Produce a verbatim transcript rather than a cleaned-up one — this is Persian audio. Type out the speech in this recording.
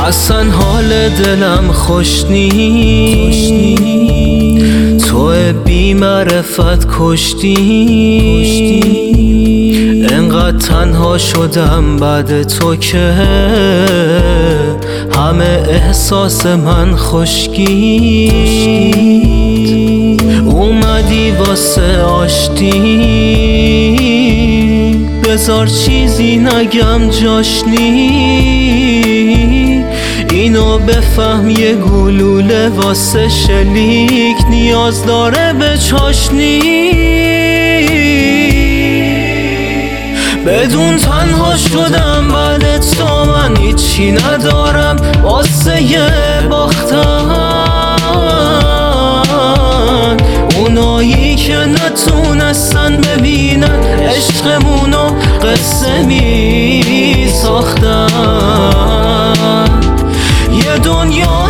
اصلا حال دلم خوش نیست، تو بی معرفت کشتی. انقدر تنها شدم بعد تو که همه احساس من خشکی. اومدی واسه آشتی، بذار چیزی نگم جاش نی. اینو بفهم یه گلوله واسه شلیک نیاز داره به چاشنی. بدون تنها شدم بعد تو من هیچی ندارم واسه یه باختن. اونایی که نتونستن ببینن عشقمونو قصه می ساختن. یه دنیا